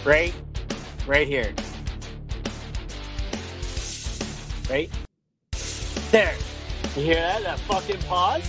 Right here. Right there. You hear that? That fucking pause?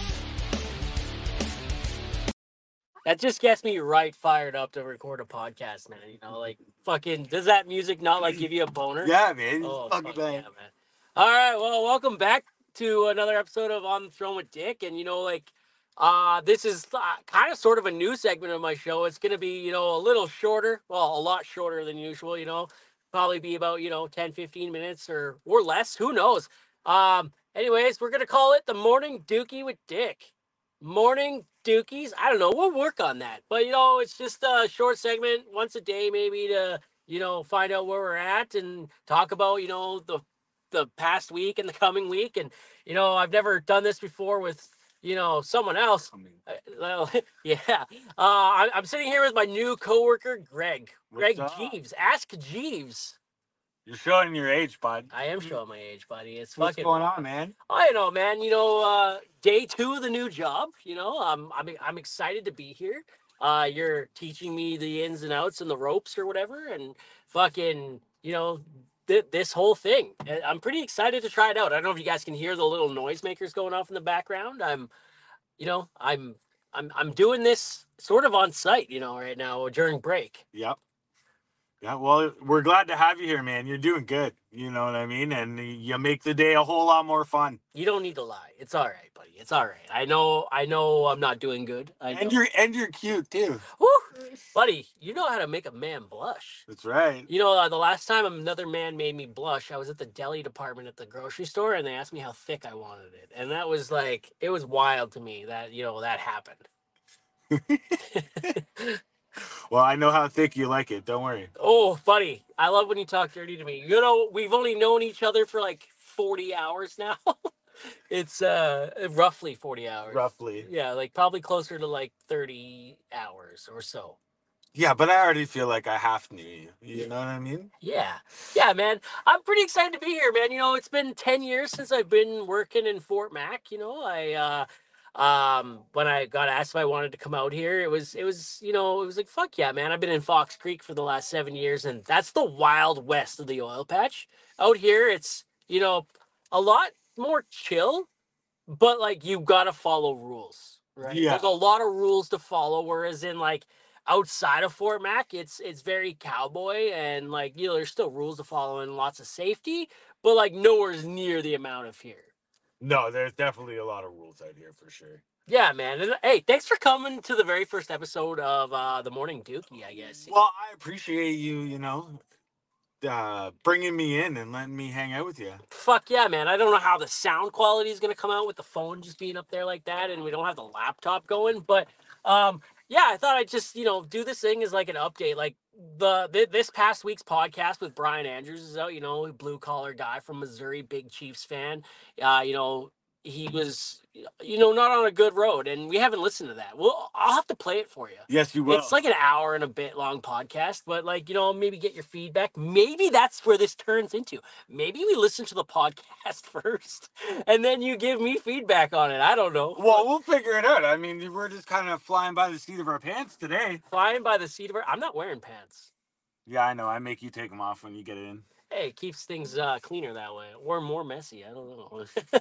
That just gets me right fired up to record a podcast, man. You know, like fucking does that music not like give you a boner? Yeah, man. Oh, Fuck fuck that. yeah, man. All right, well, welcome back to another episode of On the Throne with Dick. And this is kind of sort of a new segment of my show. It's gonna be, a little shorter, well, a lot shorter than usual, probably be about, 10, 15 minutes or less. Who knows? Anyways, we're gonna call it the Morning Dookie with Dick. Morning Dookies. I don't know. We'll work on that. But it's just a short segment once a day, maybe to find out where we're at and talk about the past week and the coming week. And I've never done this before with someone else. Well, yeah. I'm sitting here with my new coworker, Greg. Greg Jeeves. Ask Jeeves. You're showing your age, bud. I am showing my age, buddy. It's What's fucking going wild. on, man? I know, man. Day 2 of the new job. I'm excited to be here. You're teaching me the ins and outs and the ropes or whatever, and fucking, this whole thing. I'm pretty excited to try it out. I don't know if you guys can hear the little noisemakers going off in the background. I'm doing this sort of on site, right now during break. Yep. Yeah, well, we're glad to have you here, man. You're doing good. You know what I mean? And you make the day a whole lot more fun. You don't need to lie. It's all right, buddy. It's all right. I know I'm not doing good. And you're cute too. Woo! Buddy, you know how to make a man blush. That's right. The last time another man made me blush, I was at the deli department at the grocery store, and they asked me how thick I wanted it. And that was like, it was wild to me that, that happened. Well, I know how thick you like it. Don't worry. Oh, buddy, I love when you talk dirty to me. We've only known each other for like 40 hours now. It's roughly 40 hours. Roughly. Yeah, like probably closer to like 30 hours or so. Yeah, but I already feel like I half knew you. You know what I mean? Yeah. Yeah, man. I'm pretty excited to be here, man. It's been 10 years since I've been working in Fort Mac. When I got asked if I wanted to come out here, it was like, fuck yeah, man. I've been in Fox Creek for the last 7 years, and that's the wild west of the oil patch. Out here, it's, a lot more chill, but like you gotta follow rules, right? Yeah. There's a lot of rules to follow, whereas in like outside of Fort Mac, it's very cowboy and like there's still rules to follow and lots of safety, but like nowhere's near the amount of here. No, there's definitely a lot of rules out here for sure. Yeah, man. And hey, thanks for coming to the very first episode of the Morning Dookie, I guess. Well, I appreciate you, bringing me in and letting me hang out with you. Fuck yeah, man. I don't know how the sound quality is going to come out with the phone just being up there like that, and we don't have the laptop going, but yeah, I thought I'd just, do this thing as like an update. Like this past week's podcast with Brian Andrews is out, blue collar guy from Missouri, big Chiefs fan. He was, not on a good road, and we haven't listened to that. Well, I'll have to play it for you. Yes, you will. It's like an hour and a bit long podcast, but like, maybe get your feedback. Maybe that's where this turns into. Maybe we listen to the podcast first, and then you give me feedback on it. I don't know. Well, we'll figure it out. I mean, we're just kind of flying by the seat of our pants today. Flying by the seat of our... I'm not wearing pants. Yeah, I know. I make you take them off when you get in. Hey, it keeps things cleaner that way, or more messy. I don't know.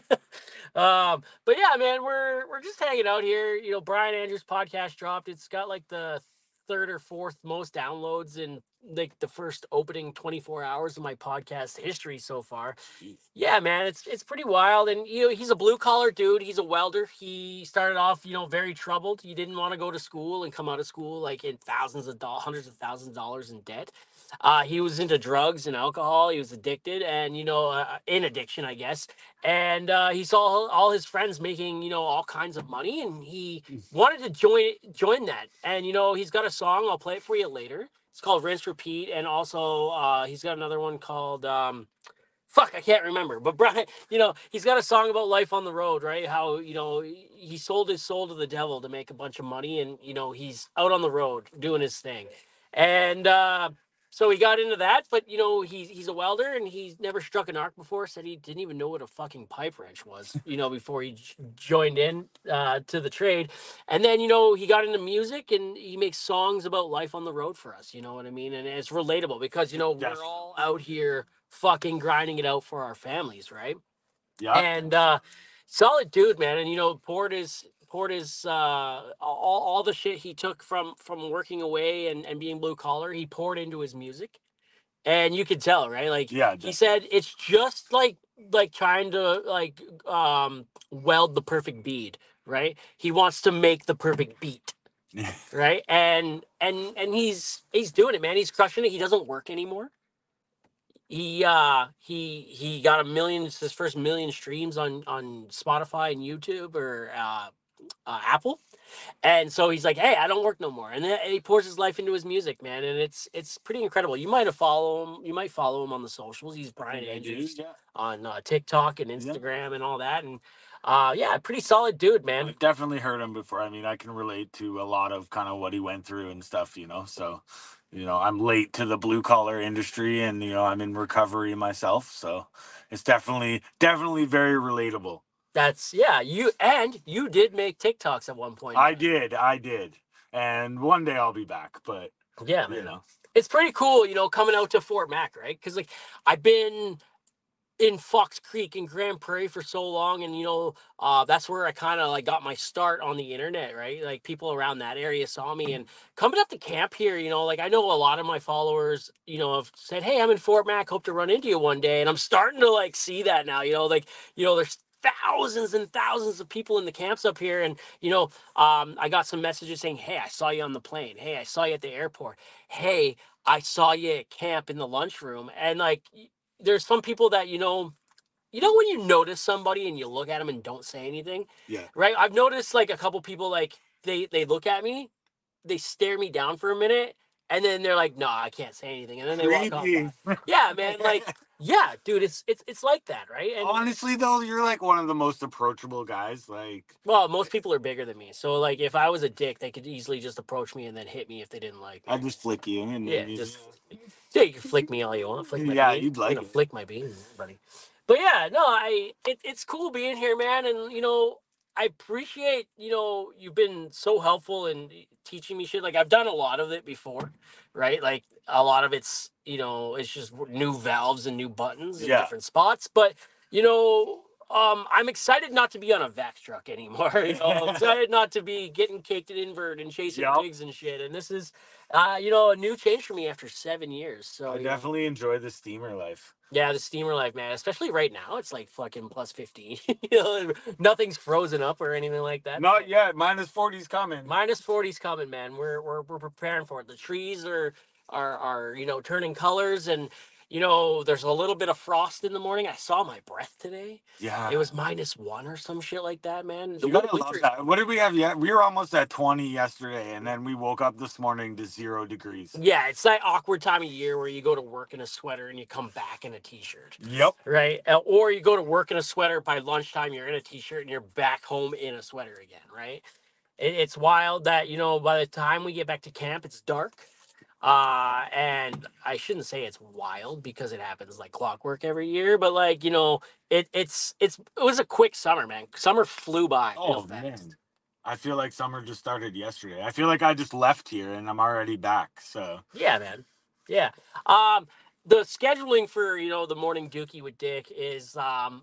But yeah, man, we're just hanging out here. Brian Andrews' podcast dropped. It's got like the third or fourth most downloads in like the first opening 24 hours of my podcast history so far. Yeah, man, it's pretty wild. And he's a blue collar dude. He's a welder. He started off very troubled. He didn't want to go to school and come out of school like in hundreds of thousands of dollars in debt. He was into drugs and alcohol. He was addicted and in addiction, I guess. And he saw all his friends making all kinds of money, and he wanted to join that. And he's got a song. I'll play it for you later. It's called Rinse Repeat, and also he's got another one called fuck, I can't remember. But Brian, he's got a song about life on the road, right? How he sold his soul to the devil to make a bunch of money, and he's out on the road doing his thing. And So he got into that, but you know, he's a welder and he's never struck an arc before. Said he didn't even know what a fucking pipe wrench was, you know, before he joined in to the trade. And then you know he got into music and he makes songs about life on the road for us. You know what I mean? And it's relatable because you know we're Definitely. all out here fucking grinding it out for our families, right? Yeah. And solid dude, man. And you know, poured his all the shit he took from working away and being blue collar, he poured into his music. And you could tell, right? Like Yeah. he said it's just like trying to like weld the perfect bead, right? He wants to make the perfect beat, right? And he's doing it, man. He's crushing it. He doesn't work anymore. He got his first million streams on Spotify and YouTube or Apple. And so he's like, "Hey, I don't work no more," and then he pours his life into his music, man, and it's pretty incredible. You might have follow him. You might follow him on the socials. He's Brian Andrews on TikTok and Instagram and all that, and yeah, pretty solid dude, man. I've definitely heard him before. I mean, I can relate to a lot of kind of what he went through and stuff, you know. So, you know, I'm late to the blue collar industry and, you know, I'm in recovery myself. So it's definitely very relatable. That's yeah. You did make TikToks at one point. I did. And one day I'll be back, but Yeah, you man. know. It's pretty cool, you know, coming out to Fort Mac, right? Because like I've been in Fox Creek and Grand Prairie for so long, and you know, that's where I kind of like got my start on the internet, right? Like people around that area saw me, and coming up to camp here, you know, like I know a lot of my followers, you know, have said, "Hey, I'm in Fort Mac, hope to run into you one day," and I'm starting to like see that now, you know, there's thousands and thousands of people in the camps up here, and you know, I got some messages saying, "Hey, I saw you on the plane. Hey, I saw you at the airport. Hey, I saw you at camp in the lunchroom," and like there's some people that you know when you notice somebody and you look at them and don't say anything, Yeah. right? I've noticed like a couple people like they look at me, they stare me down for a minute, and then they're like, "No, I can't say anything," and then they walk off. Creepy. Yeah, man, like yeah, dude, it's like that, right? And Honestly though, you're like one of the most approachable guys. Like, well, most people are bigger than me, so like if I was a dick, they could easily just approach me and then hit me if they didn't like me. I just flick you and Yeah, then you just yeah, you can flick me all you want. Flick my yeah, bean. you'd I'm like gonna it. flick my bean, buddy. But yeah, no, it's cool being here, man. And you know, I appreciate you've been so helpful in teaching me shit. Like I've done a lot of it before, right? Like a lot of it's just new valves and new buttons in Yeah. different spots. But you know, I'm excited not to be on a vac truck anymore. I'm excited not to be getting caked at invert and chasing Yep. pigs and shit. And this is a new change for me after 7 years. So I definitely enjoy the steamer life. yeah, the steamer life, man. Especially right now, it's like fucking plus 15. Nothing's frozen up or anything like that. Not yet. -40's coming. Minus 40's coming, man. We're preparing for it. The trees are turning colors, and there's a little bit of frost in the morning. I saw my breath today. Yeah. It was -1 or some shit like that, man. You gotta love that. What did we have yet? We were almost at 20 yesterday, and then we woke up this morning to 0 degrees. Yeah, it's that awkward time of year where you go to work in a sweater and you come back in a t-shirt. Yep. Right? Or you go to work in a sweater, by lunchtime you're in a t-shirt and you're back home in a sweater again, right? It's wild that, by the time we get back to camp, it's dark. And I shouldn't say it's wild because it happens like clockwork every year, but like, it was a quick summer, man. Summer flew by real fast. Man. I feel like summer just started yesterday. I feel like I just left here and I'm already back. So yeah, man. Yeah. The scheduling for, the morning dookie with Dick is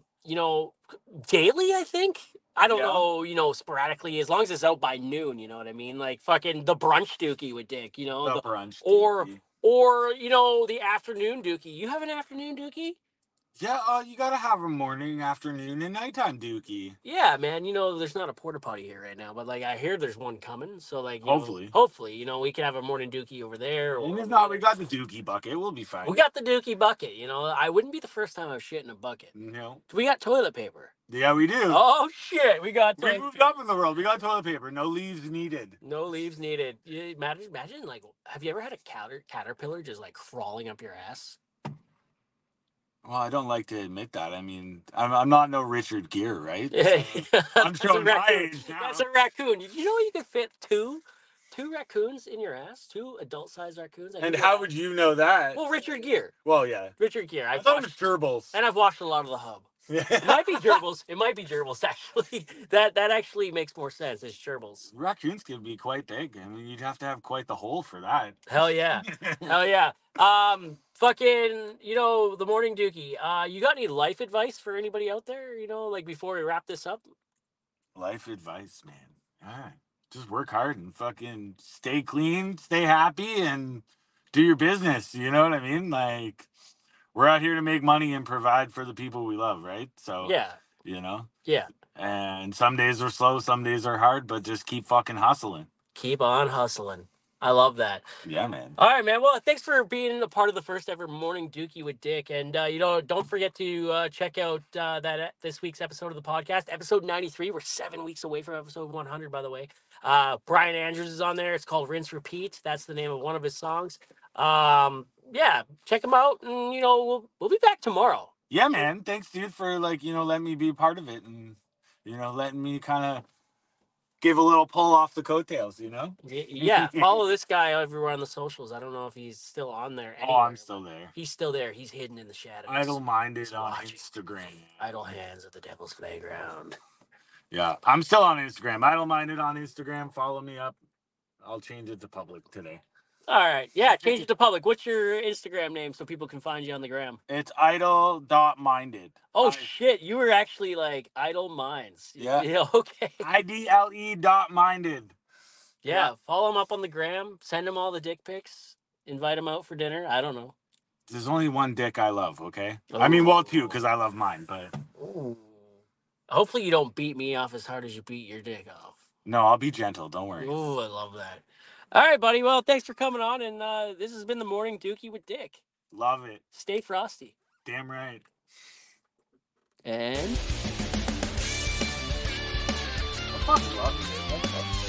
daily, I think. I don't know, sporadically, as long as it's out by noon, you know what I mean? Like fucking the brunch dookie with Dick, the brunch or dookie. or the afternoon dookie. You have an afternoon dookie? Yeah, you gotta have a morning, afternoon, and nighttime dookie. Yeah, man. There's not a porta potty here right now, but like I hear there's one coming. So like, Hopefully. hopefully, we can have a morning dookie over there. And Or if not, we got the dookie bucket. We'll be fine. we got the dookie bucket. I wouldn't be the first time I've shit in a bucket. No. We got toilet paper. Yeah, we do. Oh shit, we got. We moved up in the world. We got toilet paper. No leaves needed. No leaves needed. Imagine, like, have you ever had a caterpillar just like crawling up your ass? Well, I don't like to admit that. I mean, I'm not no Richard Gere, right? Yeah, So I'm showing my age now. That's a raccoon. You know you could fit two 2 raccoons in your ass, 2 adult-sized raccoons. And how would you know that? Well, Richard Gere. Well, yeah. Richard Gere. I thought it was gerbils. And I've watched a lot of The Hub. It might be gerbils. It might be gerbils, actually. That actually makes more sense. It's gerbils. Raccoons could be quite big. I mean, you'd have to have quite the hole for that. Hell yeah. Hell yeah. Fucking, the Morning Dookie. You got any life advice for anybody out there, like before we wrap this up? Life advice, man. All right. Just work hard and fucking stay clean, stay happy, and do your business. You know what I mean? Like, we're out here to make money and provide for the people we love, right? So, Yeah. Yeah. And some days are slow, some days are hard, but just keep fucking hustling. Keep on hustling. I love that. Yeah, man. All right, man. Well, thanks for being a part of the first ever Morning Dookie with Dick. And, don't forget to check out this week's episode of the podcast, episode 93. We're 7 weeks away from episode 100, by the way. Brian Andrews is on there. It's called Rinse Repeat. That's the name of one of his songs. Yeah, check him out. And, we'll be back tomorrow. Yeah, man. Thanks, dude, for, letting me be a part of it and, letting me kind of give a little pull off the coattails, Yeah, follow this guy everywhere on the socials. I don't know if he's still on there anywhere. Oh, I'm still there. He's still there. He's hidden in the shadows. Idle Minded on Instagram. Idle Hands at the Devil's Playground. Yeah, I'm still on Instagram. Idle Minded on Instagram. Follow me up. I'll change it to public today. All right. Yeah, change it to public. What's your Instagram name so people can find you on the gram? It's idle.minded. Oh, shit. You were actually like Idle Minds. Yeah. Okay. IDLE.minded. Yeah. Follow him up on the gram. Send him all the dick pics. Invite him out for dinner. I don't know. There's only one dick I love, okay? Ooh. I mean, well, 2, because I love mine, but... Ooh. Hopefully you don't beat me off as hard as you beat your dick off. No, I'll be gentle. Don't worry. Ooh, I love that. All right, buddy. Well, thanks for coming on, and this has been the Morning Dookie with Dick. Love it. Stay frosty. Damn right. And... I fucking love you.